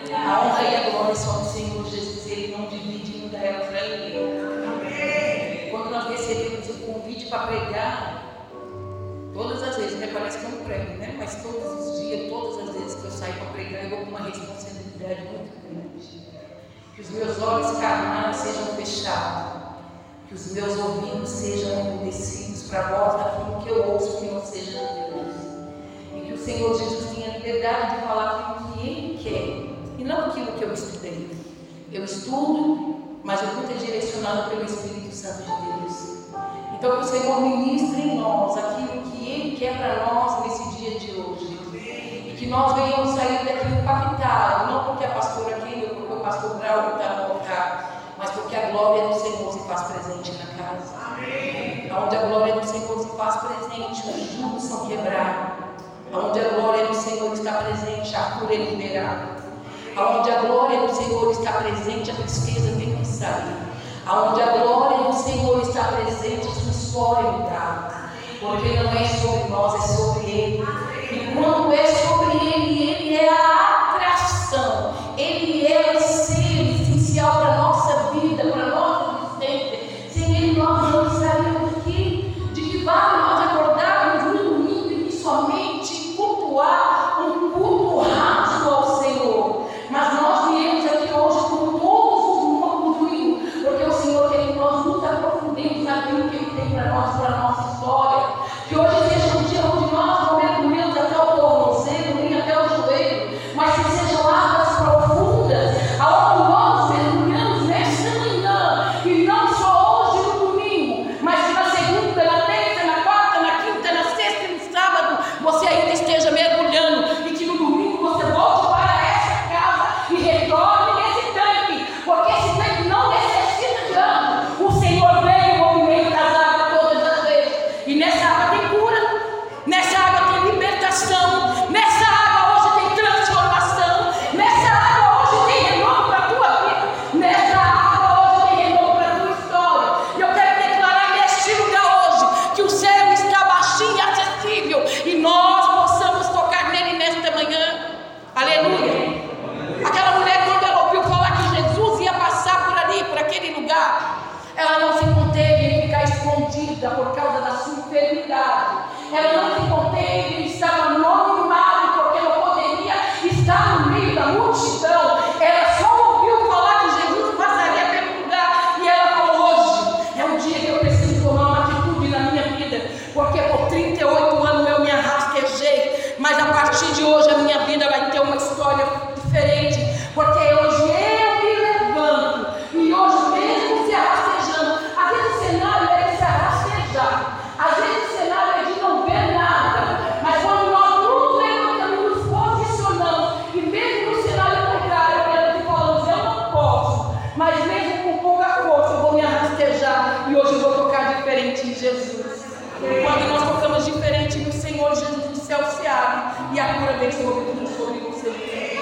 A honra e a glória são do Senhor Jesus. Ele não divide e não dá ela para ninguém. Quando nós recebemos o convite para pregar, todas as vezes, parece que eu não prego, né? Mas todos os dias, todas as vezes que eu saio para pregar, eu vou com uma responsabilidade muito grande. Que os meus olhos carnais sejam fechados, que os meus ouvidos sejam endurecidos para a voz daquilo que eu ouço, que não seja de Deus. E que o Senhor Jesus tenha liberdade de falar aquilo que Ele quer, e não aquilo que eu estudei. Eu estudo, mas eu vou ter direcionado pelo Espírito Santo de Deus. Então que o Senhor ministre em nós aquilo que Ele quer para nós nesse dia de hoje. E que nós venhamos sair daqui impactados, não porque a pastora aqui, ou porque o pastor Braulio está no altar, mas porque a glória do Senhor se faz presente na casa. Amém. Onde a glória do Senhor se faz presente, os juros são quebrados. Onde a glória do Senhor está presente, a cura é liberada. Onde a glória do Senhor está presente, a tristeza tem que sair. Onde a glória do Senhor está presente, a sua história é mudada. Porque não é sobre nós, é sobre Ele. E quando é sobre Ele, Ele é a atração. Ele é o ser essencial para a nossa vida, para a nossa existência. Sem Ele nós não estaríamos aqui. De que vale nós acordarmos no domingo e somente cultuar um culto raso ao Senhor? Mas nós viemos aqui hoje com todos os domingos, porque o Senhor quer que nós nos aprofundemos naquilo que Ele tem para nós, para a nossa história. Que hoje seja um dia onde nós não mergulhemos até o tornozelo, nem até o joelho, mas que sejam águas profundas, aonde nós mergulhamos nesta manhã, e não só hoje no domingo, mas que na segunda, na terça, na quarta, na quinta, na sexta e no sábado, você ainda esteja mergulhando, e que no domingo você volte para essa casa e retorne nesse tanque, porque esse tanque não necessita de ano. O Senhor veio e movimenta as águas todas as vezes, e nessa água tem cura, nessa água tem libertação, nessa água hoje tem transformação, nessa água hoje tem renovo para a tua vida, nessa água hoje tem renovo para a tua história. E eu quero declarar neste lugar hoje que o céu está baixinho e acessível, e nós possamos tocar nele nesta manhã. Aleluia. Aquela mulher, quando ela ouviu falar que Jesus ia passar por ali, por aquele lugar, ela não se conteve em ficar escondida por causa da sua enfermidade. Ela não se conteve em estar anonimada porque não poderia estar no meio da multidão. Ela só ouviu falar que Jesus passaria pelo lugar, e ela falou: hoje é um dia que eu preciso tomar uma atitude na minha vida, porque por 38 anos eu me arrastejei, mas a partir de hoje a minha vida vai ter uma história diferente, porque hoje eu me levanto, e hoje mesmo se arrastejando, às vezes o cenário é de se arrastejar, às vezes o cenário é de não ver nada, mas quando nós nos levantamos, nos posicionamos, e mesmo no cenário contrário, olhando e falamos: eu não posso, mas mesmo com pouca força eu vou me arrastejar, e hoje eu vou tocar diferente em Jesus. E quando nós tocamos diferente no Senhor Jesus, o céu se abre e a cura vem sobre você.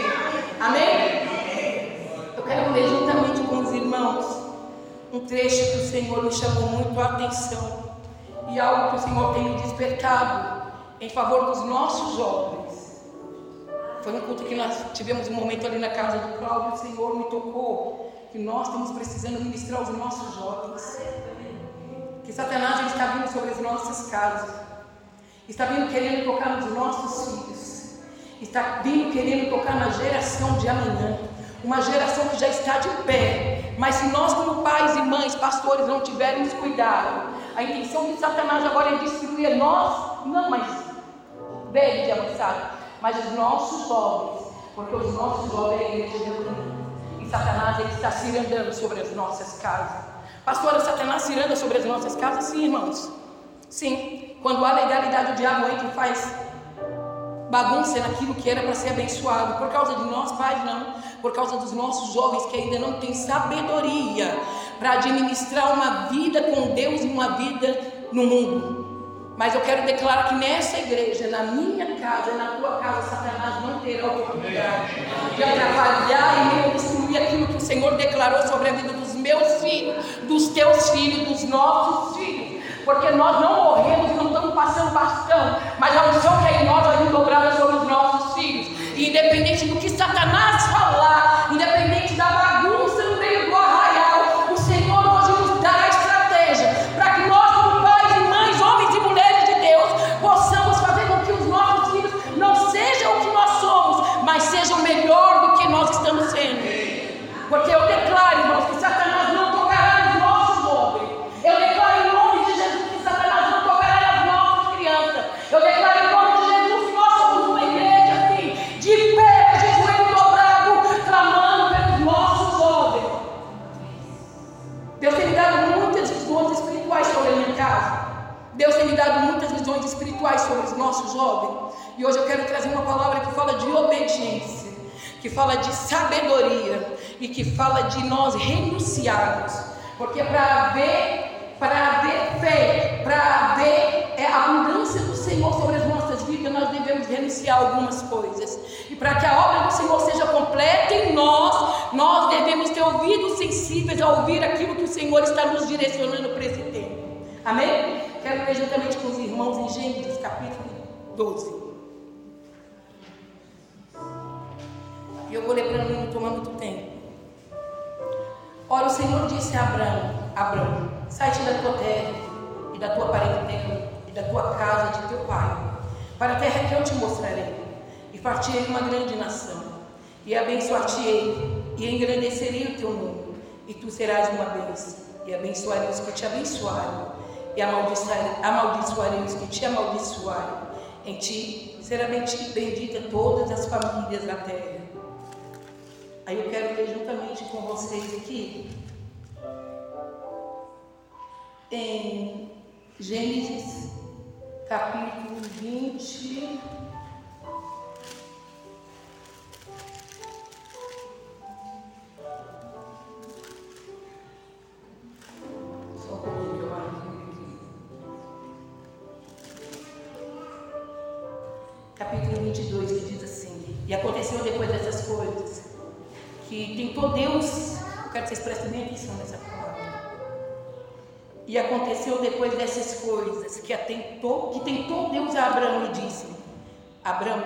Amém? Eu quero ler juntamente com os irmãos um trecho que o Senhor me chamou muito a atenção, e algo que o Senhor tem me despertado em favor dos nossos jovens. Foi um culto que nós tivemos um momento ali na casa do Cláudio, e o Senhor me tocou que nós estamos precisando ministrar os nossos jovens. Que Satanás ele está vindo sobre as nossas casas, está vindo querendo tocar nos nossos filhos, está vindo querendo tocar na geração de amanhã, uma geração que já está de pé, mas se nós como pais e mães, pastores, não tivermos cuidado, a intenção de Satanás agora é destruir nós, não mais velhos e avançados, mas os nossos jovens, porque os nossos jovens é a igreja de Amanhã, e Satanás ele está cirandando sobre as nossas casas. Pastora, Satanás ciranda sobre as nossas casas? Sim, irmãos. Sim. Quando há legalidade, o diabo entra e faz bagunça naquilo que era para ser abençoado. Por causa de nós, pais, não. Por causa dos nossos jovens que ainda não têm sabedoria para administrar uma vida com Deus e uma vida no mundo. Mas eu quero declarar que nessa igreja, na minha casa e na tua casa, Satanás não terá oportunidade de atrapalhar e destruir aquilo que o Senhor declarou sobre a vida dos meus filhos, dos teus filhos, dos nossos filhos. Porque nós não morremos e não estamos passando bastão, mas a unção que é em nós vai vir dobrada sobre os nossos filhos. E independente do que Satanás falar, que fala de sabedoria e que fala de nós renunciarmos, porque para haver fé, para haver a abundância do Senhor sobre as nossas vidas, nós devemos renunciar a algumas coisas, e para que a obra do Senhor seja completa em nós devemos ter ouvidos sensíveis a ouvir aquilo que o Senhor está nos direcionando para esse tempo. Amém? Quero ler juntamente com os irmãos em Gênesis capítulo 12. E eu vou ler para não tomar muito tempo. Ora, o Senhor disse a Abrão, sai-te da tua terra e da tua parentela e da tua casa de teu pai, para a terra que eu te mostrarei, e fartirei uma grande nação, e abençoar-te-ei, e engrandecerei o teu nome, e tu serás uma bênção, e abençoarei os que te abençoarem, e amaldiçoarei os que te amaldiçoarem. Em ti será bendita todas as famílias da terra. Aí eu quero ler juntamente com vocês aqui em Gênesis capítulo 20. Só um pouquinho que eu marquei aqui. Capítulo 22, que diz assim: e aconteceu depois dessas coisas que tentou Deus, eu quero que vocês prestem bem atenção nessa palavra. E aconteceu depois dessas coisas que tentou Deus a Abraão e disse: Abraão,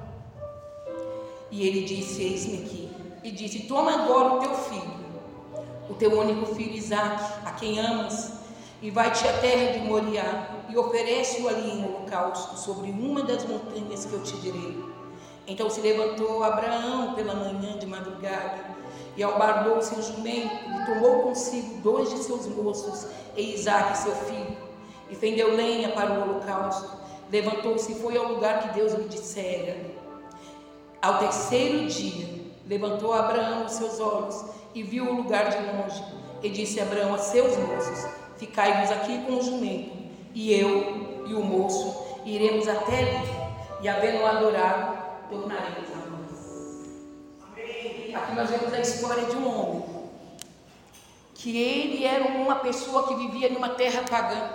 e ele disse: eis-me aqui. E disse: toma agora o teu filho, o teu único filho Isaque, a quem amas, e vai-te à terra de Moriá, e oferece-o ali em holocausto sobre uma das montanhas que eu te direi. Então se levantou Abraão pela manhã de madrugada, e albardou o seu jumento, e tomou consigo 2 de seus moços, e Isaque seu filho, e fendeu lenha para o holocausto. Levantou-se e foi ao lugar que Deus lhe dissera. Ao terceiro dia, levantou Abraão os seus olhos, e viu o lugar de longe, e disse Abraão a seus moços: ficai-vos aqui com o jumento, e eu e o moço iremos até ali, e havendo adorado, tornaremos a nós. Aqui nós vemos a história de um homem, que ele era uma pessoa que vivia numa terra pagã,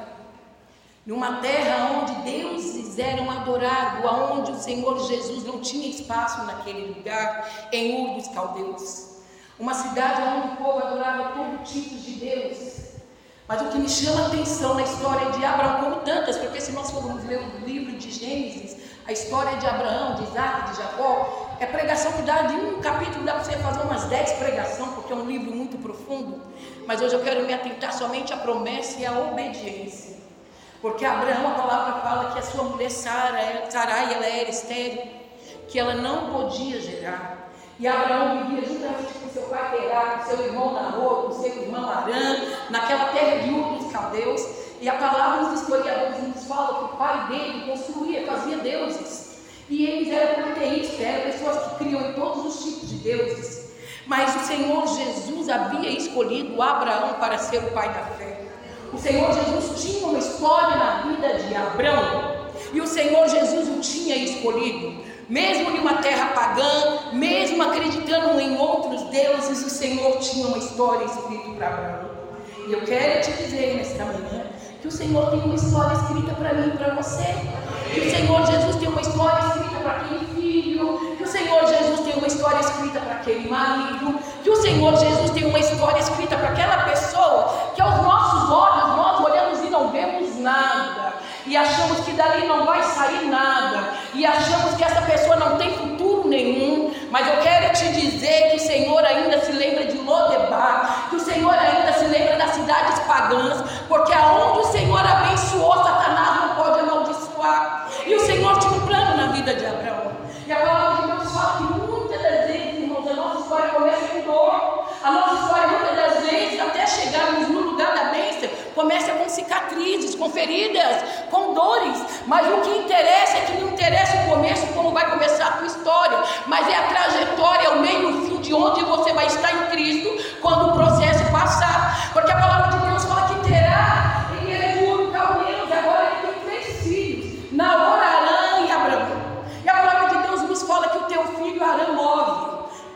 numa terra onde deuses eram adorados, onde o Senhor Jesus não tinha espaço naquele lugar, em Ur dos Caldeus, uma cidade onde o povo adorava todo tipo de deuses. Mas o que me chama a atenção na história de Abraão, como tantas, porque se nós formos ler o livro de Gênesis, a história de Abraão, de Isaque, de Jacó, é pregação que dá de um capítulo, dá para você fazer umas 10 pregações, porque é um livro muito profundo. Mas hoje eu quero me atentar somente à promessa e à obediência, porque Abraão, a palavra fala que a sua mulher Sarai, ela era estéril, que ela não podia gerar. E Abraão vivia juntamente com seu pai Terá, com seu irmão Nahor, com seu irmão Arã, naquela terra de Ur dos Caldeus. E a palavra dos historiadores nos fala que o pai dele construía, fazia deuses. E eles eram politeístas, eram pessoas que criam em todos os tipos de deuses. Mas o Senhor Jesus havia escolhido Abraão para ser o pai da fé. O Senhor Jesus tinha uma história na vida de Abraão. E o Senhor Jesus o tinha escolhido. Mesmo em uma terra pagã, mesmo acreditando em outros deuses, o Senhor tinha uma história escrita para Abraão. E eu quero te dizer nesta manhã que o Senhor tem uma história escrita para mim e para você. Que o Senhor Jesus tem uma história escrita para aquele filho. Que o Senhor Jesus tem uma história escrita para aquele marido. Que o Senhor Jesus tem uma história escrita para aquela pessoa que aos nossos olhos nós olhamos e não vemos nada. E achamos que dali não vai sair nada. E achamos que essa pessoa não tem futuro nenhum. Mas eu quero te dizer que o Senhor ainda se lembra de Lodebar. Que o Senhor ainda se lembra das cidades pagãs. Porque aonde o Senhor abençoou, Satanás não pode amaldiçoar. E o Senhor tinha um plano na vida de Abraão. E a palavra de Deus fala que muitas das vezes, irmãos, a nossa história começa com dor. A nossa história muitas das vezes, até chegarmos no lugar da bênção, começa com cicatrizes, com feridas, com dores. Mas o que interessa é que não interessa o começo, como vai começar a tua história, mas é a trajetória, o meio e o fim de onde você vai estar em Cristo quando o processo passar. Porque a palavra de Deus fala que terá, ele é puro, caldeus, agora ele tem 3 filhos, Nahor, Arã e Abraão. E a palavra de Deus nos fala que o teu filho Arã morre.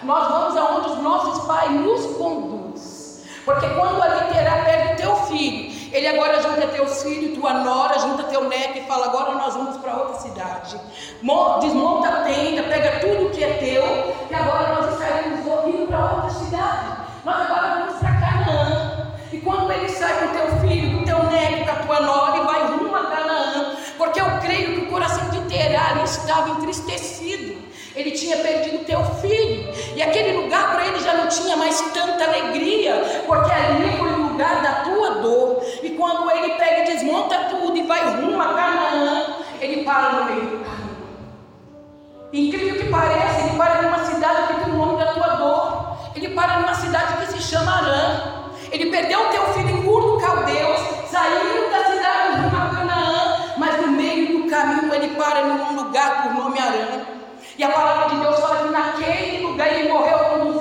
nós vamos aonde os nossos pais nos conduz. Porque quando ali Terá pega o teu filho, ele agora junta teu filho, tua nora, junta teu neto e fala: agora nós vamos para outra cidade. Desmonta a tenda, pega tudo que é teu, que agora nós estaremos indo para outra cidade. Nós agora vamos para Canaã. E quando ele sai com teu filho, com teu neto, com a tua nora, e vai rumo a Canaã, porque eu creio que o coração de Terá estava entristecido. Ele tinha perdido teu filho, e aquele lugar para ele já não tinha mais tanta alegria, porque ali foi o lugar da tua dor. E quando ele pega e desmonta tudo e vai rumo a Canaã, ele para no meio do caminho. Incrível que pareça, ele para numa cidade que tem o nome da tua dor. Ele para numa cidade que se chama Harã. Ele perdeu o teu filho em Ur dos Caldeus, saiu da cidade rumo a Canaã, mas no meio do caminho ele para num lugar por nome Harã. E a palavra de Deus fala que naquele lugar ele morreu com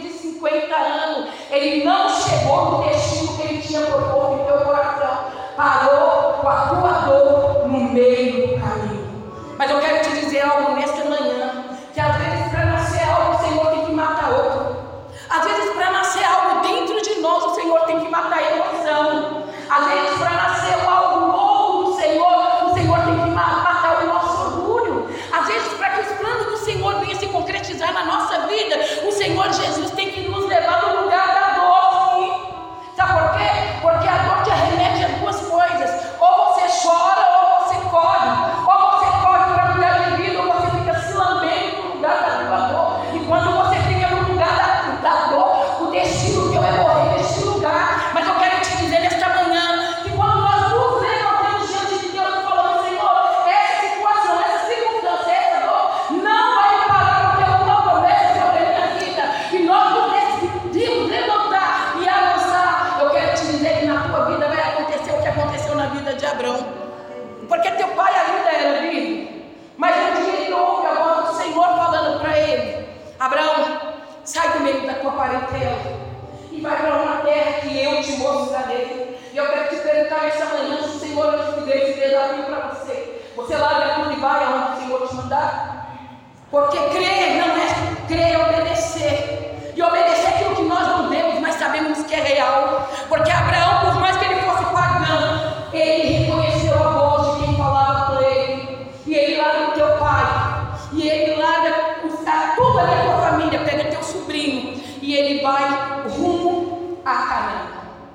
250 anos. Ele não chegou no destino que ele tinha proposto em teu coração. Parou com a tua dor no meio do caminho. Mas eu quero te dizer algo nesta manhã, que às vezes para nascer algo o Senhor tem que matar outro. Às vezes para nascer algo dentro de nós o Senhor tem que matar a emoção. Às vezes para nascer algo novo no Senhor, o Senhor tem que matar o nosso orgulho. Às vezes para que os planos do Senhor venham se concretizar na nossa vida, o Senhor Jesus tem que nos levar no lugar da dor, sim. Sabe por quê? Porque a dor te arremete a duas coisas: ou você chora ou você corre. Ou você corre para mudar de vida, ou você fica se lambendo no lugar da tua dor. E quando você fica no lugar da dor, o destino teu é morrer neste lugar. Mas eu quero te dizer nesta manhã que quando nós nos levantamos diante de Deus e falamos: Senhor, essa situação, essa circunstância, essa dor não vai parar, porque eu não promessa sobre a minha vida, e nós decidimos levantar e avançar. Eu quero te dizer que na tua vida vai acontecer o que aconteceu na vida de Abrão. Porque teu pai ainda era vivo, mas um dia ele ouve a voz do Senhor falando para ele: Abrão, sai do meio da tua parentela e vai para uma terra que eu te mostrarei. E eu quero te perguntar essa manhã, se o Senhor te fizer esse desafio para você, você larga tudo e vai aonde o Senhor te mandar? Porque crer não é crer, é obedecer. E obedecer aquilo que nós não vemos, mas sabemos que é real. Porque Abraão, por mais que ele fosse pagão, ele reconheceu a voz de quem falava com ele. E ele larga o teu pai, e ele larga tudo ali, a tua família, pega teu sobrinho, e ele vai rumo a Canaã.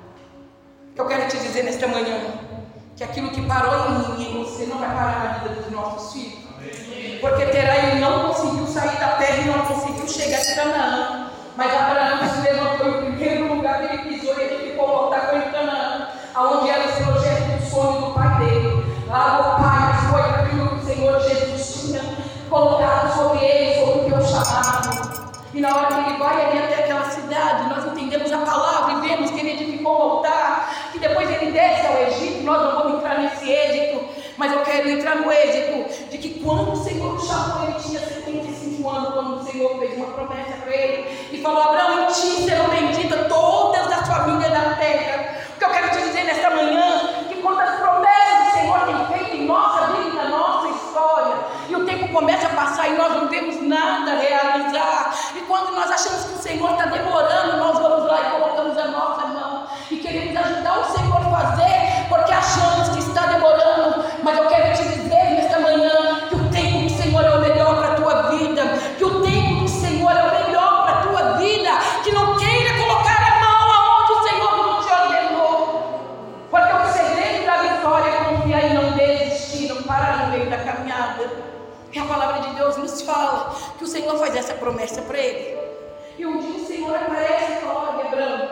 Eu quero te dizer nesta manhã que aquilo que parou em mim e em você não vai parar na vida dos nossos filhos. Porque Terá, ele não conseguiu sair da terra e não conseguiu chegar a Canaã. Mas Abraão se levantou em primeiro lugar que ele pisou, e ele ficou voltar em Canaã, aonde era os projetos do sonho do pai dele. Lá o pai foi aquilo que o Senhor Jesus tinha colocado sobre ele, sobre o teu chamado. E na hora que ele vai ali até aquela cidade, nós entendemos a palavra e vemos que ele edificou um altar, que depois ele desce ao Egito. Nós não vamos entrar nesse êxito, mas eu quero entrar no êxito de que quando o Senhor o chamou, ele tinha 75 anos, quando o Senhor fez uma promessa para ele e falou: Abraão, em ti serão benditas todas as famílias da terra. O que eu quero te dizer nesta manhã, que quando as promessas do Senhor têm feito em nossa vida, na nossa história, e o tempo começa a passar e nós não vemos nada realizar, e quando nós achamos que o Senhor está demorando, nós vamos lá e colocamos a nossa mão e queremos ajudar o Senhor a fazer, porque achamos que está demorando. Mas eu quero te dizer nesta manhã que o tempo do Senhor é o melhor para a tua vida, que o tempo do Senhor é o melhor para a tua vida, que não queira colocar a mão aonde o Senhor não te ordenou, porque o segredo da vitória é confiar e não desistir, não parar no meio da caminhada. E a palavra de Deus nos fala que o Senhor faz essa promessa para ele. E um dia o Senhor aparece e fala: olha, Abraão,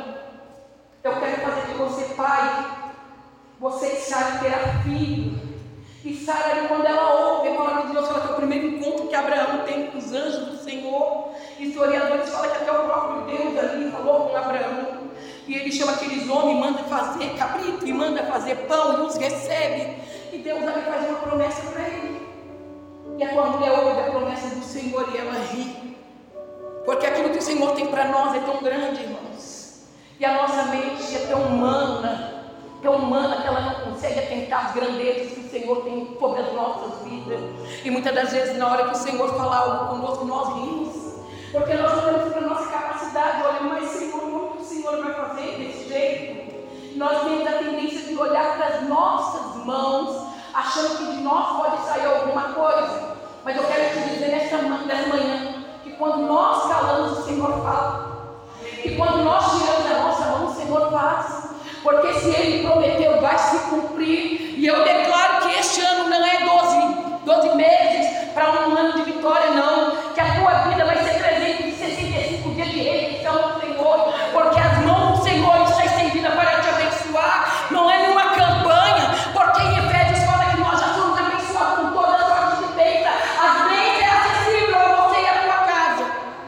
eu quero fazer de você pai. Você e Sara terá filho. E Sara, quando ela ouve, a palavra de Deus fala que é o primeiro encontro que Abraão tem com os anjos do Senhor. E historiadores falam que até o próprio Deus ali falou com Abraão. E ele chama aqueles homens, manda fazer cabrito e manda fazer pão e os recebe. E Deus ali faz uma promessa para ele. E a tua mulher ouve a promessa do Senhor e ela ri. Porque aquilo que o Senhor tem para nós é tão grande, irmãos. E a nossa mente é tão humana que ela não consegue atentar as grandezas que o Senhor tem sobre as nossas vidas. E muitas das vezes, na hora que o Senhor fala algo conosco, nós rimos. Porque nós olhamos para a nossa capacidade, olhamos, mas Senhor, como que o Senhor vai fazer desse jeito? Nós temos a tendência de olhar para as nossas mãos, achando que de nós pode sair alguma coisa. Mas eu quero te dizer nessa manhã, que quando nós calamos, o Senhor fala. E quando nós tiramos a nossa mão, o Senhor faz. Porque se Ele prometeu, vai se cumprir. E eu declaro que este ano não é 12 meses para um ano de vitória, não. Que a tua vida vai ser 365 dias de redenção do Senhor. Porque as mãos do Senhor estão estendidas para te abençoar. Não é nenhuma campanha. Porque em Efésios fala que nós já somos abençoados com toda sorte de bênção. As bênçãos é acessível a você e a tua casa.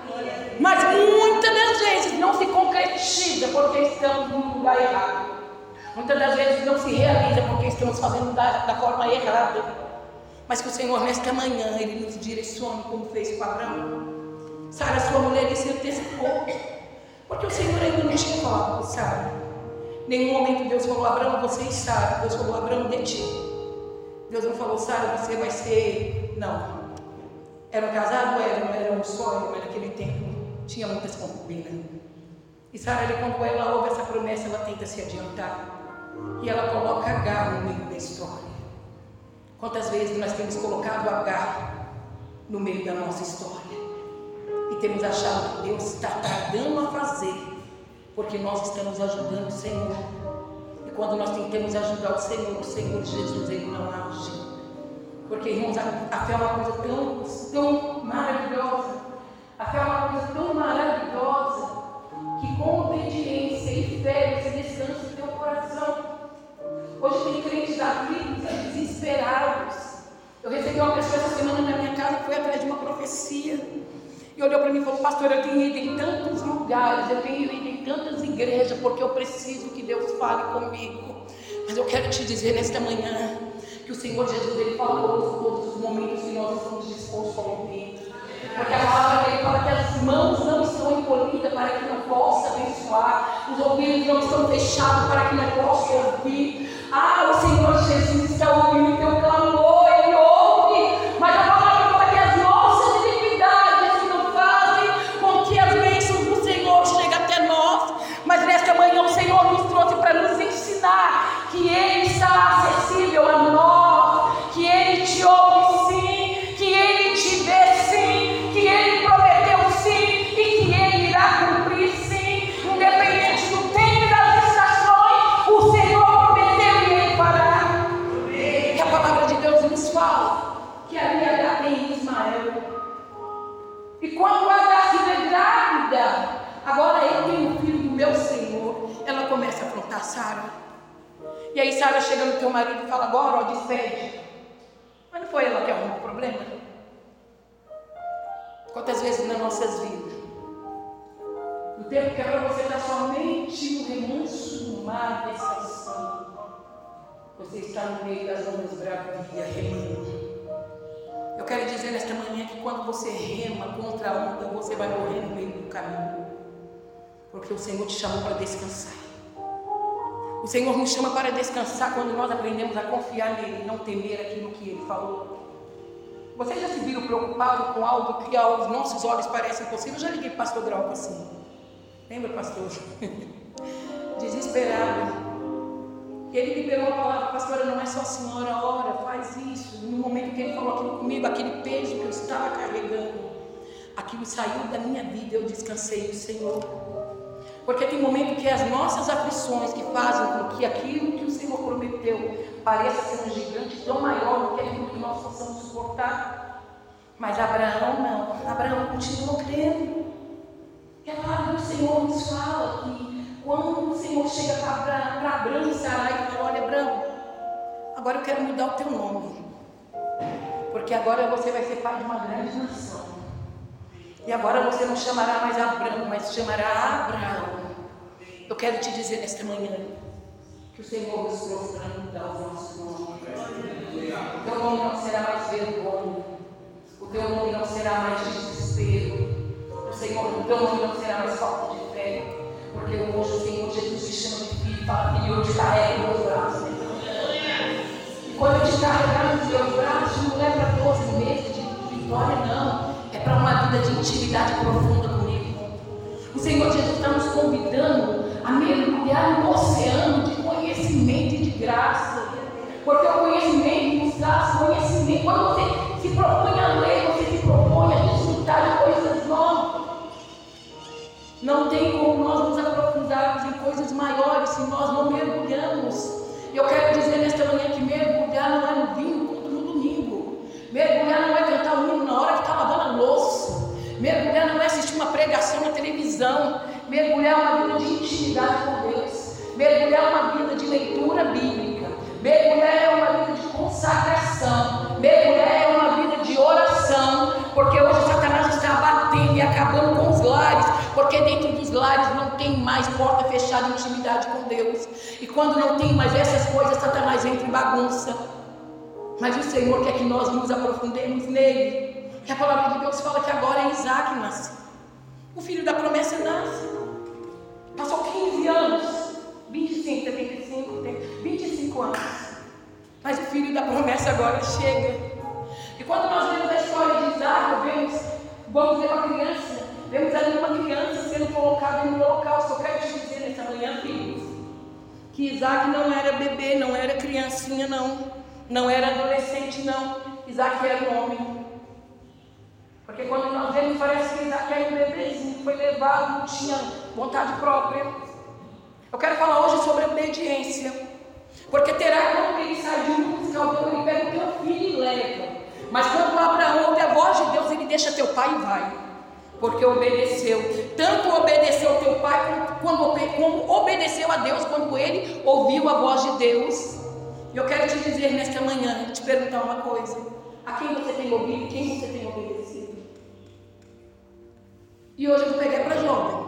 Mas muitas das vezes não se concretiza porque estamos no lugar errado. Muitas das vezes não se realiza porque estamos fazendo da forma errada. Mas que o Senhor nesta manhã Ele nos direcione como fez com Abraão. Sara, sua mulher, Ele se antecipou. Porque o Senhor ainda não tinha falado com Sara. Em nenhum momento Deus falou: Abraão, você e Sara. Deus falou: Abraão, de ti. Deus não falou: Sara, você vai ser... Não. Era um casado? Não era um sonho, mas naquele tempo tinha muitas concubinas. E Sara, quando ela ouve essa promessa, ela tenta se adiantar. E ela coloca Agar no meio da história. Quantas vezes nós temos colocado Agar no meio da nossa história e temos achado que Deus está tardando a fazer porque nós estamos ajudando o Senhor. E quando nós tentamos ajudar o Senhor Jesus, Ele não age. Porque, irmãos, a fé é uma coisa tão maravilhosa. A fé é uma coisa tão maravilhosa que com obediência e fé você descansa no teu coração. Hoje tem crentes aflitos, desesperados. Eu recebi uma pessoa essa semana na minha casa que foi atrás de uma profecia. E olhou para mim e falou: pastor, eu tenho ido em tantos lugares, eu tenho ido em tantas igrejas, porque eu preciso que Deus fale comigo. Mas eu quero te dizer nesta manhã que o Senhor Jesus, Ele fala conosco todos os momentos que nós estamos dispostos a ouvir. Porque a palavra dele fala que as mãos não estão encolhidas para que não possa abençoar, os ouvidos não estão fechados para que não possa ouvir. O Senhor Jesus está ouvindo o teu clamor, Ele ouve. Mas a palavra fala que as nossas iniquidades não fazem com que as bênçãos do Senhor cheguem até nós. Mas nesta manhã o Senhor nos trouxe para nos ensinar que Ele está acessível a nós, que Ele te ouve sim, que Ele te vê sim, que Ele prometeu sim e que Ele irá cumprir sim, independente do tempo e das estações. O Senhor prometeu e Ele fará. Que a palavra de Deus nos fala que ali Agar tem Ismael. E quando Agar se vê grávida, agora eu tenho um filho do meu Senhor, ela começa a afrontar Sara. E aí Sara chega no teu marido e fala: agora, despede. Mas não foi ela que arrumou o problema? Quantas vezes nas nossas vidas, no tempo que é para você estar somente no remanso do mar descansando, você está no meio das ondas bravias remando. Eu quero dizer nesta manhã que quando você rema contra a onda, você vai morrer no meio do caminho. Porque o Senhor te chamou para descansar. O Senhor nos chama para descansar quando nós aprendemos a confiar nele e não temer aquilo que Ele falou. Vocês já se viram preocupados com algo que aos nossos olhos parece impossível? Eu já liguei para o pastor Grauco assim. Lembra, pastor? Desesperado. Ele liberou a palavra: pastora, não é só a senhora, ora, faz isso. No momento que ele falou aquilo comigo, aquele peso que eu estava carregando, aquilo saiu da minha vida, eu descansei no Senhor. Porque tem momento que as nossas aflições que fazem com que aquilo que o Senhor prometeu pareça ser um gigante tão maior do que aquilo que nós possamos suportar. Mas Abraão não. Abraão continuou crendo. E a palavra do Senhor nos fala que quando o Senhor chega para Abraão e Sarai e fala: olha, Abraão, agora eu quero mudar o teu nome, porque agora você vai ser pai de uma grande nação. E agora você não chamará mais Abraão, mas chamará Abraão. Eu quero te dizer nesta manhã que o Senhor nos trouxe para mudar os nossos nomes. O teu nome não será mais vergonha. O teu nome não será mais desespero. O teu nome não será mais falta de fé. Porque hoje o Senhor Jesus te chama de filho e fala: filho, eu te carrego nos meus braços. E quando eu te carregar nos meus braços, não é para 12 meses de vitória, não. É para uma vida vida de intimidade profunda comigo. O Senhor Jesus está nos convidando a mergulhar no oceano de conhecimento e de graça. Porque o conhecimento nos traz conhecimento. Quando você se propõe a ler, você se propõe a desfrutar de coisas novas. Não tem como nós nos aprofundarmos em coisas maiores se nós não mergulhamos. Eu quero dizer nesta manhã que mergulhar não é no vinho, culto no domingo. Mergulhar não é cantar o hino na hora que está lavando a louça. Mergulhar não é assistir uma pregação na televisão. Mergulhar é uma vida de intimidade com Deus. Mergulhar é uma vida de leitura bíblica. Mergulhar é uma vida de consagração. Mergulhar é uma vida de oração. Porque hoje Satanás está batendo e acabando com os lares. Porque dentro dos lares não tem mais porta fechada de intimidade com Deus. E quando não tem mais essas coisas, Satanás entra em bagunça. Mas o Senhor quer que nós nos aprofundemos nele. Que a palavra de Deus fala que agora é Isaac nasce. O filho da promessa nasce. Passou 15 anos. 25, 75, 25 anos. Mas o filho da promessa agora chega. E quando nós vemos a história de Isaac, vamos ver uma criança. Vemos ali uma criança sendo colocada em um holocausto. Eu quero te dizer nessa manhã, filhos, que Isaac não era bebê, não era criancinha, não era adolescente, não. Isaac era um homem. Porque quando nós vemos, parece que Isaac era um bebezinho, foi levado, não tinha vontade própria. Eu quero falar hoje sobre obediência. Porque terá como ele sai de um escaldão, ele pega o teu filho e leva. Mas quando Abraão ouve a voz de Deus, ele deixa teu pai e vai. Porque obedeceu. Tanto obedeceu teu pai como obedeceu a Deus quando ele ouviu a voz de Deus. E eu quero te dizer nesta manhã, te perguntar uma coisa: a quem você tem ouvido e quem você tem obedecido? E hoje eu vou pegar para jovem.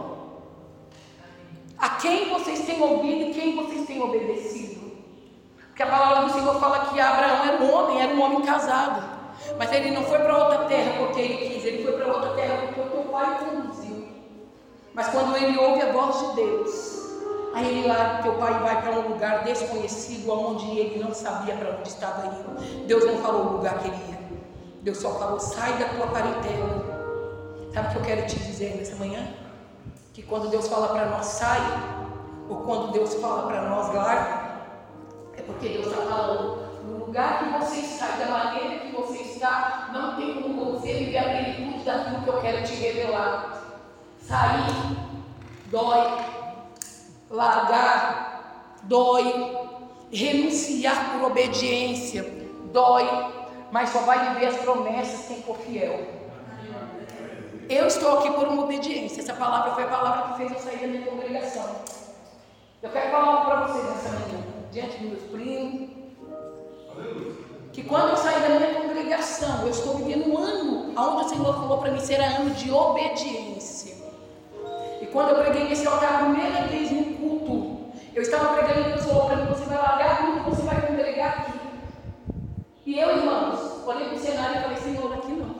A quem vocês têm ouvido e quem vocês têm obedecido? Porque a palavra do Senhor fala que Abraão era um homem casado. Mas ele não foi para outra terra porque ele quis, ele foi para outra terra porque o teu pai conduziu. Mas quando ele ouve a voz de Deus, aí ele lá, teu pai vai para um lugar desconhecido, onde ele não sabia para onde estava indo. Deus não falou o lugar que ele ia. Deus só falou: sai da tua parentela. Sabe o que eu quero te dizer nessa manhã? Que quando Deus fala para nós sai, ou quando Deus fala para nós larga, é porque Deus está falando: no lugar que você está, da maneira que você está, não tem como você viver a plenitude daquilo que eu quero te revelar. Sair dói, largar dói, renunciar por obediência dói, mas só vai viver as promessas quem for fiel. Eu estou aqui por uma obediência. Essa palavra foi a palavra que fez eu sair da minha congregação. Eu quero falar algo para vocês nessa manhã, diante dos meus primos, que quando eu saí da minha congregação, eu estou vivendo um ano onde o Senhor falou para mim será ano de obediência. E quando eu preguei nesse altar a primeira vez no culto, eu estava pregando e Deus falou para mim: você vai largar tudo, você vai congregar aqui. E eu, irmãos, olhei para o cenário e falei: Senhor, aqui não.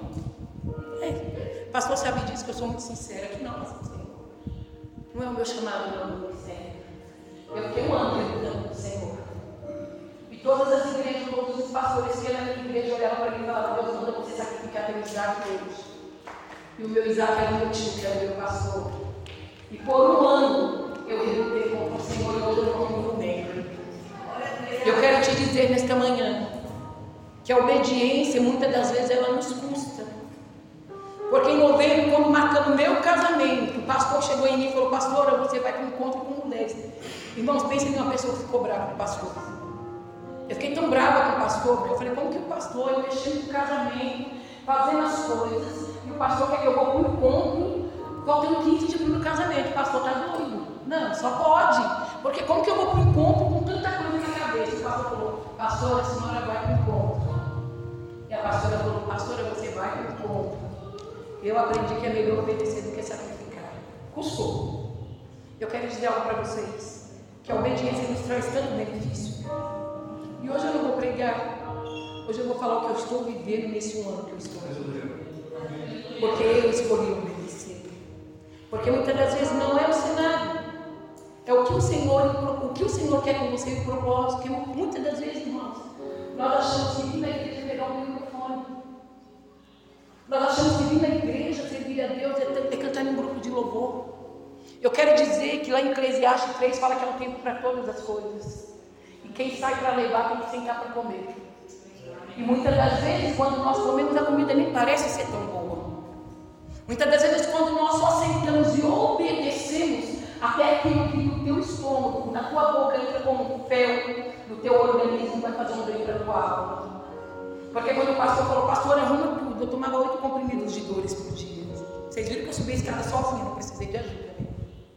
Pastor sabe disso, que eu sou muito sincera, aqui não, Senhor. Não é o meu chamado, não, meu ministério. Eu tenho um ano perguntando do Senhor. E todas as igrejas, todos os pastores que eram na minha igreja olhavam para mim e falavam: Deus manda você sacrificar teu Isaac hoje. E o meu Isaac era o meu tio, que era o meu pastor. E por um ano eu relutei com o Senhor e hoje eu não me bem. Eu quero te dizer nesta manhã que a obediência, muitas das vezes, ela nos custa. Porque em novembro, quando marcando o meu casamento, o pastor chegou em mim e falou: pastora, você vai para um encontro com mulheres. Irmãos, pensem em uma pessoa que ficou brava com o pastor. Eu fiquei tão brava com o pastor, porque eu falei: como que o pastor, eu mexendo no casamento, fazendo as coisas, e o pastor quer que eu vou para um encontro, faltando 15 dias para o casamento? O pastor está doido. Não, só pode. Porque como que eu vou para um encontro com tanta coisa na cabeça? O pastor falou: pastora, a senhora vai para o encontro. E a pastora falou: pastora, você vai para o encontro. Eu aprendi que é melhor obedecer do que sacrificar. Custou. Eu quero dizer algo para vocês, que a obediência nos traz tanto benefício. E hoje eu não vou pregar. Hoje eu vou falar o que eu estou vivendo nesse ano que eu estou vivendo. Porque eu escolhi obedecer. Porque muitas das vezes não é o cenário. É o que o Senhor quer com você, o propósito. Que muitas das vezes, irmãos, nós achamos que vir na igreja é pegar o microfone. Nós achamos que vir na igreja seria servir a Deus é cantar em um grupo de louvor. Eu quero dizer que lá em Eclesiastes 3 fala que há um tempo para todas as coisas. E quem sai para levar tem que sentar para comer. E muitas das vezes, quando nós comemos, a comida nem parece ser tão boa. Muitas das vezes, quando nós só sentamos e obedecemos até aquilo que no teu estômago, na tua boca entra como um fel, no teu organismo vai fazer um bem para a tua alma. Porque quando o pastor falou, pastor, arruma tudo, eu tomava 8 comprimidos de dores por dia. Vocês viram que eu subi a escada sozinha, não precisei de ajuda. Né?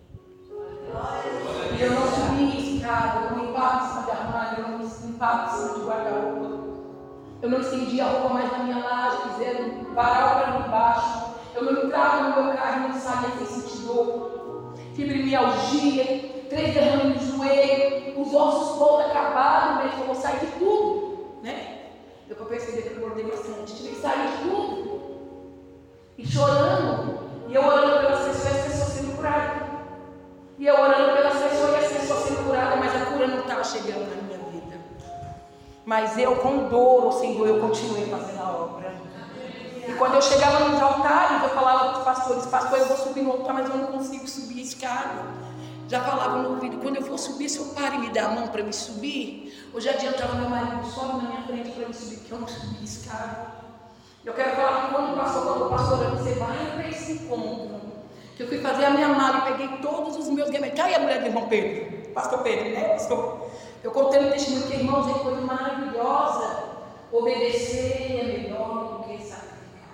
E eu não subi a escada, eu não limpava em cima de armário, eu não limpava em cima de guarda-roupa. Eu não estendia a roupa mais na minha laje, fizeram varal para mim embaixo. Eu não entrava no meu carro e não saía sem sentir dor. Fibromialgia, 3 derrames no joelho, os ossos todos acabados, mesmo, eu vou sair de tudo. Né? Deu para perceber que eu engordei bastante, tive que sair de tudo. E chorando, e eu orando pelas pessoas e as pessoas sendo curadas. E eu orando pelas pessoas e as pessoas sendo curadas, mas a cura não estava chegando na minha vida. Mas eu, com dor ou sem dor, eu continuei fazendo a obra. E quando eu chegava nos altares, eu falava para os pastores, pastor, eu vou subir no altar, mas eu não consigo subir a escada. Já falava no ouvido, quando eu for subir, se eu pare e me dá a mão para me subir, ou já adiantava meu marido, sobe na minha frente para me subir, porque eu não subi a escada. Eu quero falar que quando o pastor falou, pastor, você vai para esse encontro, que eu fui fazer a minha mala e peguei todos os meus remédios. Aí a mulher do irmão Pedro, pastor Pedro, né, pastor? Eu contei no testemunho que, irmãos, é coisa maravilhosa. Obedecer é melhor do que sacrificar.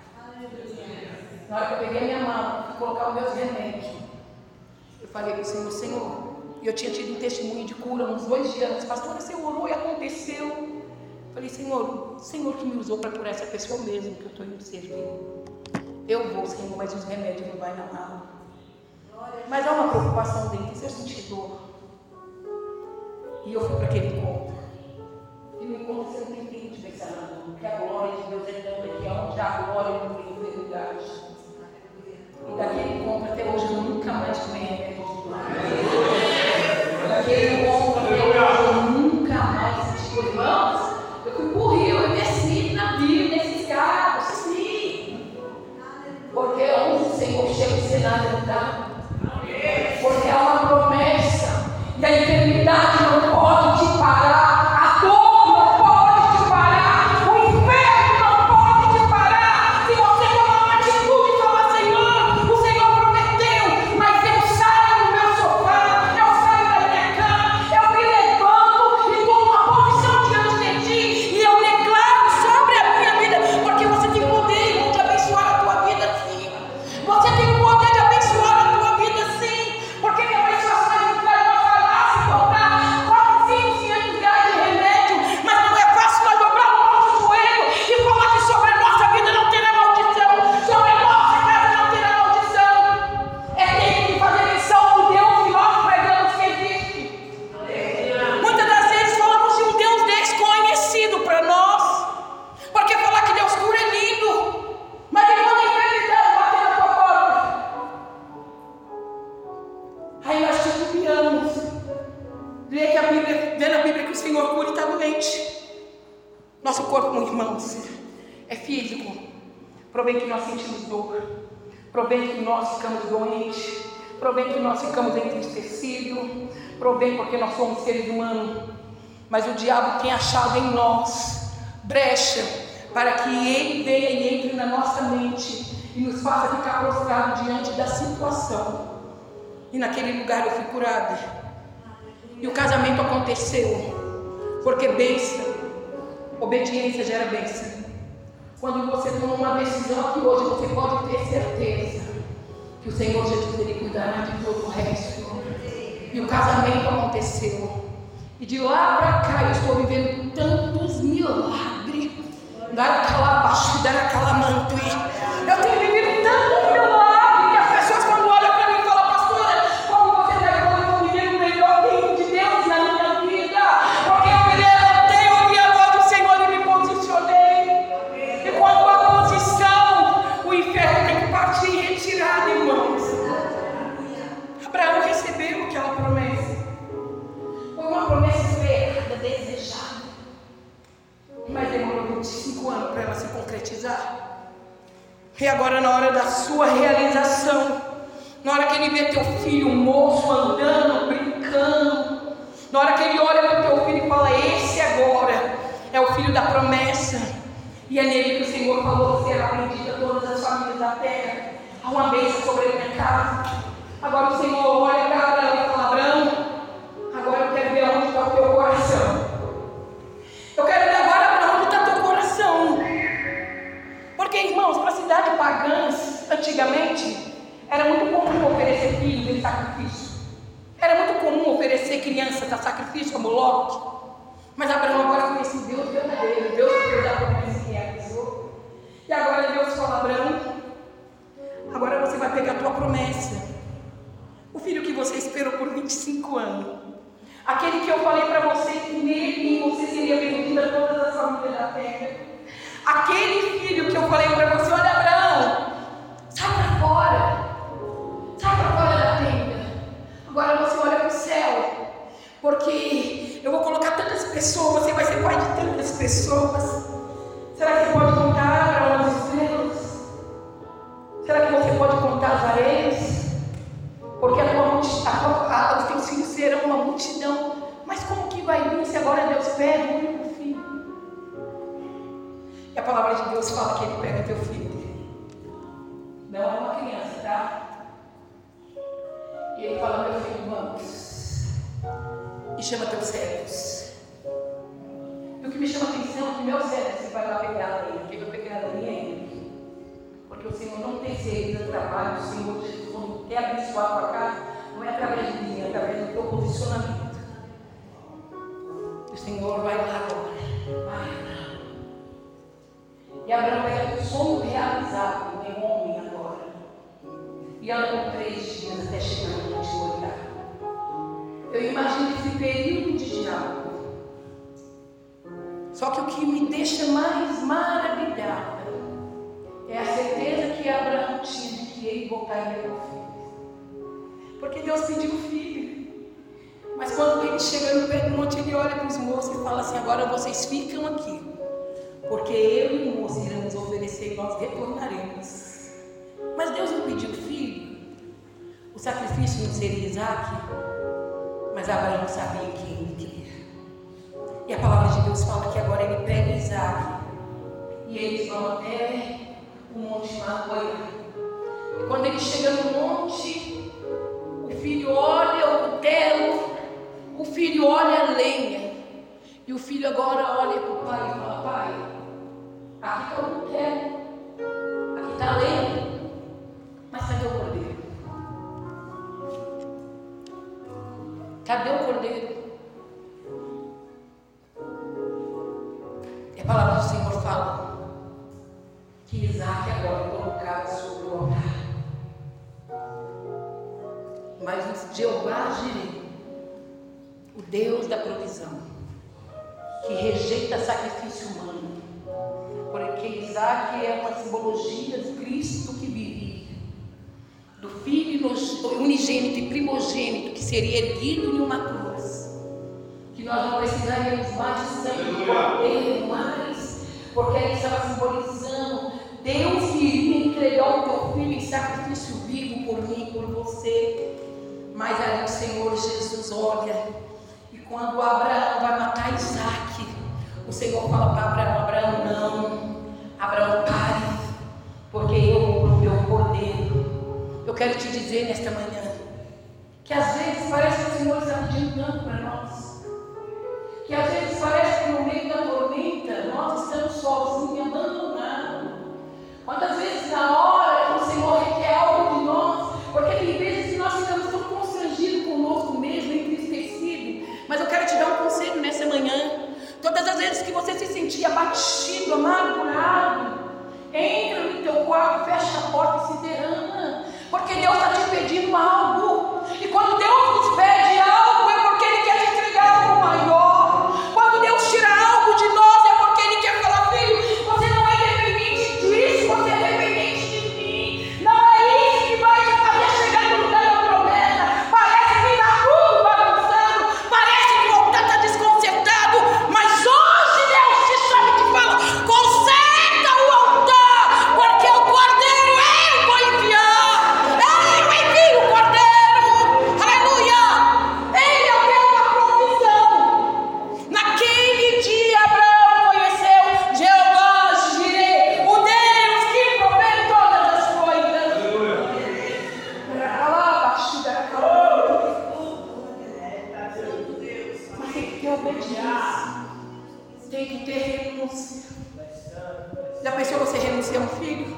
Na hora que eu peguei a minha mala e colocar os meus remédios, eu falei para o Senhor, Senhor, e eu tinha tido um testemunho de cura uns 2 dias antes, pastor, você orou e aconteceu. Eu falei, Senhor, o Senhor que me usou para curar essa pessoa mesmo que eu estou indo servir. Eu vou, Senhor, mas os remédios não vai na mala. Mas há uma preocupação dentro, se eu sentir dor. E eu fui para aquele encontro. E no encontro você não tem tempo de pensar na dor, porque a glória de Deus é tanta que onde há glória não tem enfermidade. E daquele encontro até hoje eu nunca mais tomei remédio de dor. Daquele encontro até hoje eu nunca mais senti dor. Irmãos, eu fui pro Rio, eu desci na Bíblia, nesses carros, sim. Porque onde o Senhor chega, o cenário não dá. Porque há uma promessa, e a enfermidade não pode te parar, a dor não pode te parar, o inferno não pode te parar. Se você tomar uma atitude e falar, Senhor, o Senhor prometeu, mas eu saio do meu sofá, eu saio da minha cama, eu me levanto e tomo uma posição diante de ti, e eu declaro sobre a minha vida, porque você tem poder, irmão, de abençoar a tua vida, sim. Você tem o poder de abençoar a tua vida, sim. Porque minha mãe só sai de entrar numa farmácia e comprar 400, 500 reais de remédio, mas não é fácil nós dobrar o nosso joelho e falar que sobre a nossa vida não terá maldição, sobre a nossa casa não terá maldição. É tempo de fazer menção do Deus que nós pregamos que existe. Muitas das vezes falamos de um Deus desconhecido para nós, porque falar que Deus cura é lindo, mas e quando a enfermidade bater na tua porta? Aí nós titubeamos. Vê na Bíblia que o Senhor cura e está doente. Nosso corpo, irmãos, é físico. Provém que nós sentimos dor. Provém que nós ficamos doentes. Provém que nós ficamos entristecidos. Provém porque nós somos seres humanos. Mas o diabo tem achado em nós brecha para que ele venha e entre na nossa mente e nos faça ficar prostrados diante da situação. E naquele lugar eu fui curada. E o casamento aconteceu. Porque bênção, obediência gera bênção. Quando você toma uma decisão que hoje você pode ter certeza que o Senhor Jesus ele cuidará de todo o resto. E o casamento aconteceu. E de lá para cá eu estou vivendo tantos milagres. Dar aquela baixo, dar aquela manto. Eu tenho vivido tantos milagres que as pessoas quando olham para mim falam, pastora, como você está evoluindo viver o melhor tempo de Deus na minha vida? Porque eu me levantei, ouvi a voz do Senhor e me posicionei. E quando a posição, o inferno tem que partir e retirar, irmãos. Abraão recebeu aquela promessa. Foi uma promessa esperada, desejada. Mas demorou 25 anos para ela se concretizar. E agora, na hora da sua realização, na hora que ele vê teu filho moço andando, brincando, na hora que ele olha para o teu filho e fala: esse agora é o filho da promessa, e é nele que o Senhor falou: será bendita todas as famílias da terra, há uma bênção sobre a minha casa. Agora o Senhor olha para Abraão e fala: Abraão, agora eu quero ver onde está o teu coração. Eu quero ver agora para onde está teu coração. Porque, irmãos, para cidades pagãs, antigamente, era muito comum oferecer filhos em sacrifício. Era muito comum oferecer crianças a sacrifício a Moloque. Mas Abraão agora conhecia o Deus verdadeiro, Deus que Deus já conhece quem é a pessoa. E agora Deus fala: Abraão, agora você vai pegar a tua promessa. O filho que você esperou por 25 anos. Aquele que eu falei para você que nele você seria bendita todas as famílias da terra. Aquele filho que eu falei para você: olha, Abraão, sai para fora. Sai para fora da tenda. Agora você olha para o céu. Porque eu vou colocar tantas pessoas, você vai ser pai de tantas pessoas. Será que você pode contar, Abraão, as estrelas? Será que você pode contar as areias? Porque os teus filhos serão uma multidão. Mas como que vai vir se agora Deus pega o único filho? E a palavra de Deus fala que Ele pega teu filho. Não é uma criança, tá? E Ele fala: meu filho, vamos. E chama teus servos. E o que me chama a atenção é que meus servos, você vai lá pegar a lenha. Quem vai pegar a lenha é Ele. Porque o Senhor não tem segredo no trabalho. O Senhor Jesus, quando quer abençoar a tua casa, não é através de mim, é através do teu posicionamento. O Senhor vai lá agora. Vai, Abraão. E Abraão pega o sonho realizado de um homem agora. E anda por 3 dias até chegar no Monte Moriá. Eu imagino esse período de diálogo. Só que o que me deixa mais maravilhada é a certeza que Abraão tinha de que ele voltaria com o filho. Porque Deus pediu o filho. Mas quando ele chega no pé do monte, ele olha para os moços e fala assim: agora vocês ficam aqui. Porque eu e o moço iremos oferecer e nós retornaremos. Mas Deus não pediu o filho. O sacrifício não seria Isaac. Mas Abraão sabia quem ele queria. E a palavra de Deus fala que agora ele pega Isaac. E eles vão até o Monte Moriá. E quando ele chega no monte, o filho olha o cutelo, o filho olha a lenha. E o filho agora olha para o pai e fala: pai, aqui está o cutelo, aqui está a lenha, mas cadê o cordeiro? Cadê o cordeiro? E a palavra do Senhor fala que Isaac agora é colocado sobre o altar. Mas o Jeová Jireh, o Deus da provisão, que rejeita sacrifício humano, porque Isaac é uma simbologia de Cristo que vivia, do filho unigênito e primogênito que seria erguido em uma cruz, que nós não precisaríamos mais de sangue de cordeiro, mais, porque ele estava simbolizando Deus que iria entregar o teu filho em sacrifício vivo por mim e por você. Mas aí o Senhor Jesus olha, e quando Abraão vai matar Isaac, o Senhor fala para Abraão: Abraão, não, Abraão, pare, porque eu vou prover o cordeiro. Eu quero te dizer nesta manhã, que às vezes parece que o Senhor está pedindo tanto para nós, que às vezes parece que no meio da tormenta nós estamos sozinhos, abandonados. Quantas vezes na hora que o Senhor requer algo de nós, porque tem vezes que nós ficamos tão constrangidos conosco mesmo, entristecidos. Mas eu quero te dar um conselho nessa manhã. Todas as vezes que você se sentir abatido, amargurado, entra no teu quarto, fecha a porta e se derrama, porque Deus está te pedindo algo. E quando Deus nos pede algo, é porque Ele quer te diz. Tem que ter renúncia. Já pensou você renunciar a um filho?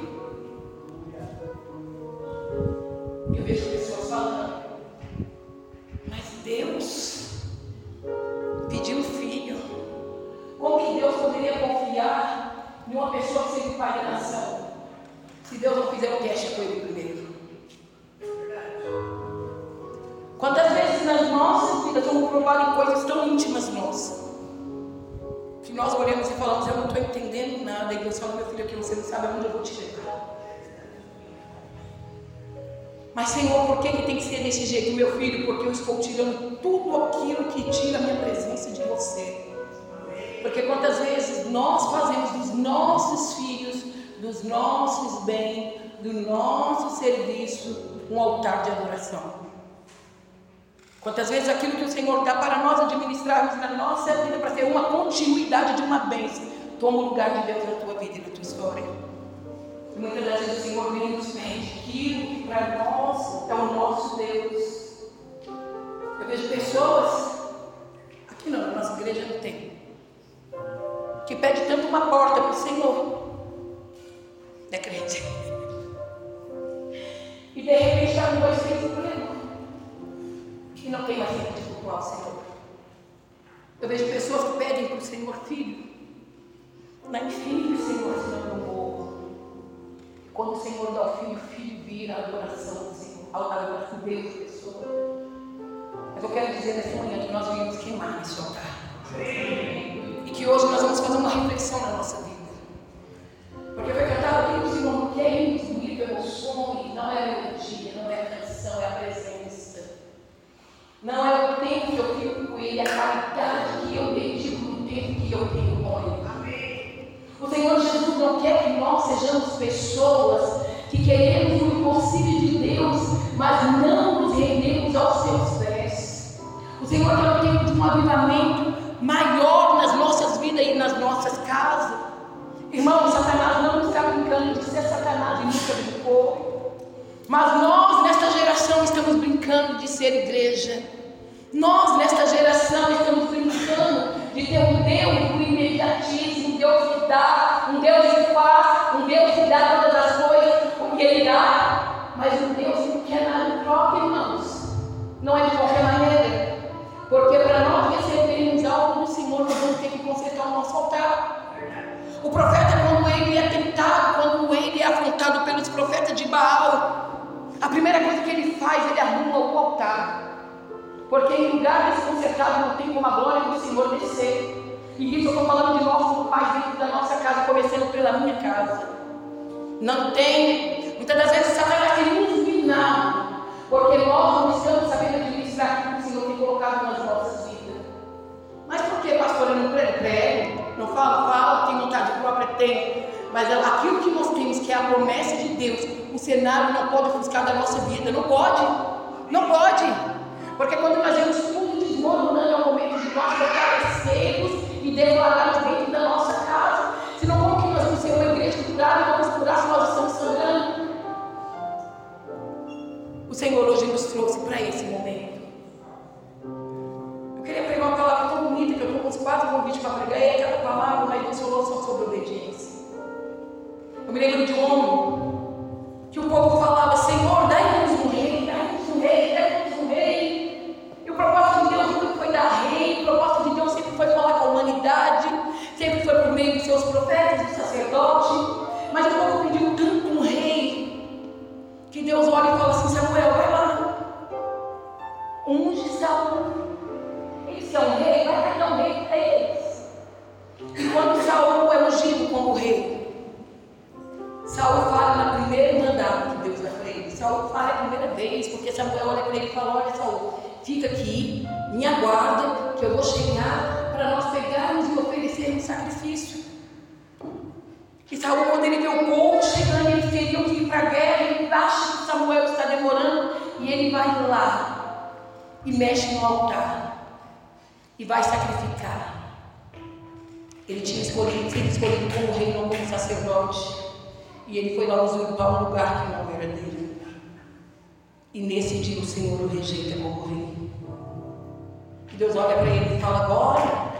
Eu vejo pessoas falando, mas Deus pediu um filho. Como que Deus poderia confiar em uma pessoa que seja pai da nação, se Deus não fizer o teste com ele primeiro? Quantas vezes nas nossas vidas somos provados em coisas tão íntimas nossas, que nós olhamos e falamos, eu não estou entendendo nada, e Deus fala, meu filho, aqui você não sabe aonde eu vou te levar. Mas Senhor, por que tem que ser desse jeito, meu filho? Porque eu estou tirando tudo aquilo que tira a minha presença de você. Porque quantas vezes nós fazemos dos nossos filhos, dos nossos bens, do nosso serviço, um altar de adoração. Quantas vezes aquilo que o Senhor dá para nós administrarmos na nossa vida, para ter uma continuidade de uma bênção, toma o lugar de Deus na tua vida e na tua história. E muitas das vezes o Senhor vem e nos pede aquilo que para nós é o nosso Deus. Eu vejo pessoas, aqui não, na nossa igreja não tem, que pede tanto uma porta para o Senhor, é crente, e de repente está com 2, 3 problemas, e não tem mais tempo de cultuar o Senhor. Eu vejo pessoas que pedem para o Senhor filho, mas filho, Senhor, senão eu não morro. Quando o Senhor dá o filho vira a adoração do Senhor, a adoração de Deus, pessoa. Mas eu quero dizer nessa manhã que nós viemos queimar nesse altar. E que hoje nós vamos fazer uma reflexão na nossa vida. Porque foi cantado aqui no Senhor, que é hino bonito, emoções, não é melodia, não é canção, é a presença. Não é o tempo que eu fico com Ele, é a qualidade que eu dedico no tempo que eu tenho com Ele. O Senhor Jesus não quer que nós sejamos pessoas que queremos o impossível de Deus, mas não nos rendemos aos seus pés. O Senhor quer um tempo de um avivamento maior nas nossas vidas e nas nossas casas. Irmãos, Satanás não está brincando de ser Satanás e nunca brincou. Mas nós, nesta geração, estamos brincando de ser igreja. Nós, nesta geração, estamos brincando de ter um Deus do imediatismo, um Deus que dá, um Deus que faz, um Deus que dá todas as coisas, porque Ele dá, mas um Deus que não quer nada em troca, irmãos. Não é de qualquer maneira, porque para nós recebermos algo do Senhor, nós vamos ter que consertar o nosso altar. O profeta, quando ele é tentado, quando ele é afrontado pelos profetas de Baal, a primeira coisa que ele faz, ele arruma o altar. Porque em lugar desconcertado não tem como a glória do Senhor descer. E isso eu estou falando de nós como pais dentro da nossa casa, começando pela minha casa. Não tem. Muitas das vezes Satanás tem nos minado, porque nós não estamos sabendo administrar aquilo que o Senhor tem colocado nas nossas vidas. Mas por que, pastor? Eu não prego, não falo, tenho vontade própria, tenho. Mas aquilo que nós temos, que é a promessa de Deus, o cenário não pode ofuscar da nossa vida. Não pode. Não pode. Porque quando nós vemos tudo desmoronando, é o momento de nós fortalecermos e declararmos dentro da nossa casa. Senão, como que nós vamos ser uma igreja curada e vamos curar se nós estamos sangrando? O Senhor hoje nos trouxe para esse momento. Eu queria pregar uma palavra tão bonita, que eu estou com os 4 convites para pregar, e aquela palavra, mas Deus falou só sobre obediência. Eu me lembro de um homem que o povo falava, Senhor, dai-nos um rei, dai-nos um rei, dai-nos um rei. E o propósito de Deus nunca foi dar rei, o propósito de Deus sempre foi falar com a humanidade, sempre foi por meio dos seus profetas, dos sacerdotes. Mas o povo pediu tanto um rei, que Deus olha e fala assim, Samuel, vai lá, unge Saul. Eles são um rei, vai dar um rei para eles. E quando Saul é ungido como rei, Saul fala na primeira mandado que Deus dá para ele. Saul fala a primeira vez, porque Samuel olha para ele e fala, olha Saul, fica aqui, me aguarda, que eu vou chegar para nós pegarmos e oferecermos sacrifício. E Saul, quando ele vê o povo chegando, ele teria que ir para a guerra, ele acha que Samuel está demorando, e ele vai lá e mexe no altar e vai sacrificar. Ele tinha escolhido, sido escolhido como rei, não como sacerdote. E ele foi lá usurpar um lugar que não era dele. E nesse dia o Senhor o rejeita como rei. E Deus olha para ele e fala, agora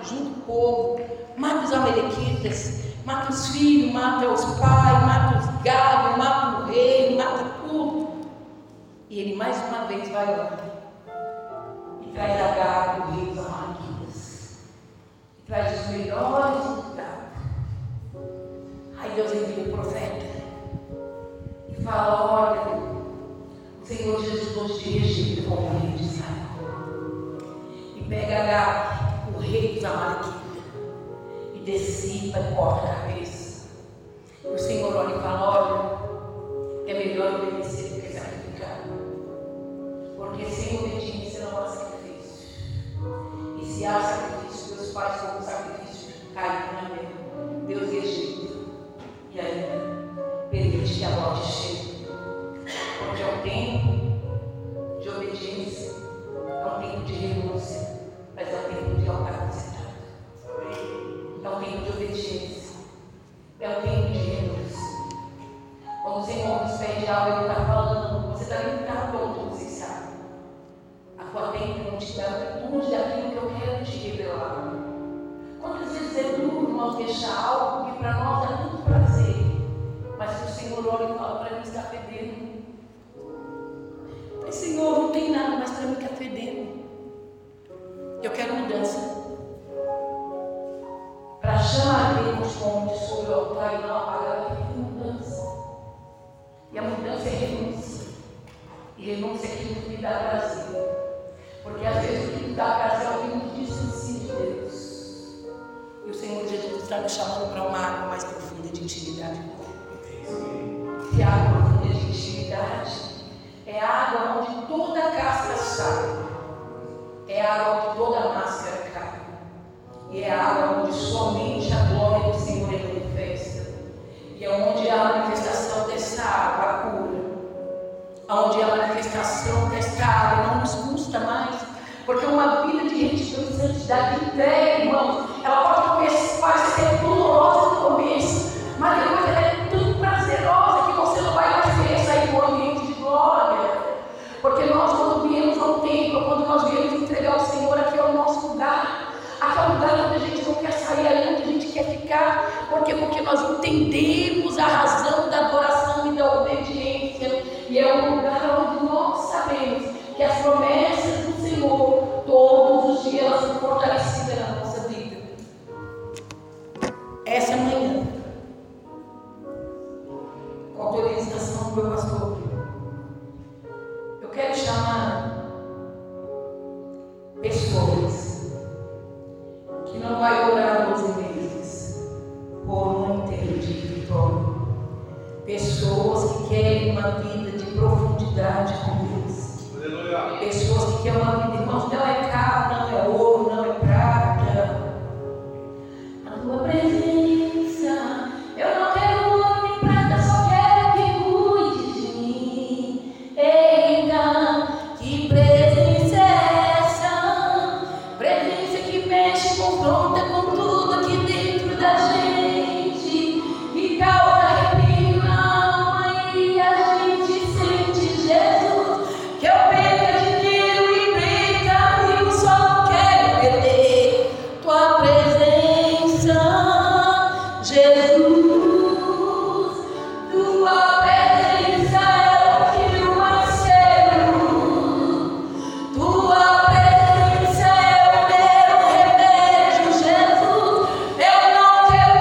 junta o povo, mata os amalequitas, mata os filhos, mata os pais, mata os gados, mata o rei, mata tudo. E ele mais uma vez vai lá e traz Agag, o rei dos amalequitas, e traz os melhores do gado. Aí Deus envia o profeta e fala: olha, o Senhor Jesus nos dirige como o rei de Israel. E pega Agag, o rei dos amalequitas, e dissipa e corta a cabeça. E o Senhor olha e fala: olha, é melhor obedecer do que sacrificar, porque sem obediência não há sacrifício. E se há sacrifício, Deus faz como sacrifício caído na terra. Deus rejeita e ainda permite que a morte chegue, porque é um tempo de obediência, é um tempo de renúncia, mas é um tempo de altar concentrado. É um tempo de obediência, é um tempo de renúncia. Quando o Senhor nos pede algo, Ele está falando: você está limitado onde você sabe. A tua mente não te dá virtude daquilo que eu quero te revelar. Quantas vezes é duro nós deixar algo que para nós dá muito prazer, mas que o Senhor olha e fala: para mim está fedendo. Mas Senhor, não tem nada mais para mim que está fedendo. Eu quero mudança. Para chamar Deus como sobre o altar e não apagar, tem que ter mudança. E a mudança é renúncia. E renúncia é aquilo que me dá prazer. Porque às vezes o que me dá prazer é o que nos distancia de Deus. E o Senhor Jesus está nos chamando para uma água mais profunda de intimidade com Ele. E a água profunda de intimidade é a água onde toda a casca sai. É a água onde toda a máscara cai. E é a água onde somente a glória do Senhor é manifesta. E é onde há a manifestação dessa água, a cura. Onde há a manifestação dessa água não nos custa mais. Porque uma vida de retidão e santidade entrega, irmãos, ela pode parecer dolorosa no começo, mas depois ela é tão prazerosa que você não vai mais querer sair do ambiente de glória. Porque nós, quando viemos ao templo, quando nós viemos entregar ao Senhor, aqui é o nosso lugar. Aqui é o lugar onde a gente não quer sair, ali onde a gente quer ficar. Por quê? Porque nós entendemos a razão da adoração e da obediência. E é um lugar onde nós sabemos que as promessas do Senhor, todos os dias, elas são fortalecidas na nossa vida. Essa manhã, com a autorização do meu pastor, eu quero chamar pessoas que não vai orar 12 meses por um inteiro de vitória. Pessoas que querem uma vida de profundidade com Deus. Pessoas que querem uma vida, irmãos, não é carne, não é ouro, não é prata. A tua presença, eu não quero ouro nem prata, só quero que cuide de mim. Eita, que presença é essa? Presença que mexe, confronta com tudo aqui dentro da gente, que causa arrepio na alma e a gente sente Jesus. Que eu perca dinheiro e briga, eu só quero perder tua presença, Jesus. Tua presença é o que eu mais quero. Tua presença é o meu remédio, Jesus. Eu não quero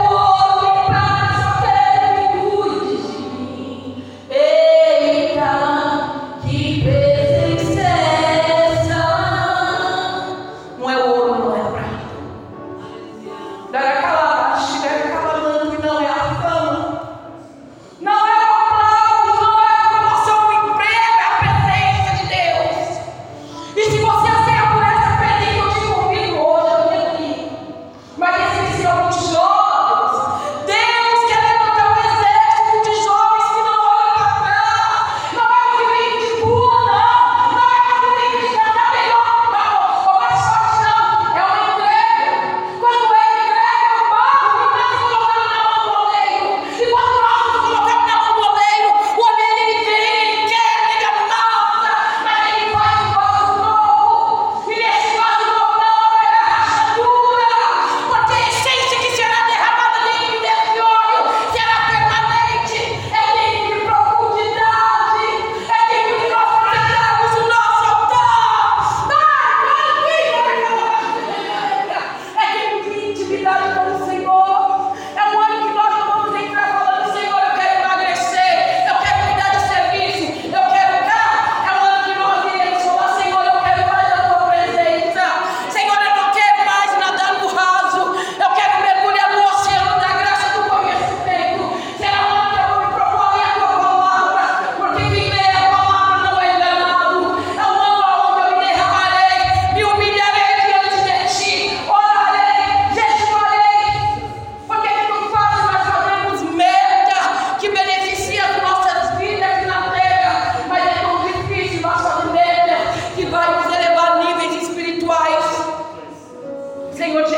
Senhor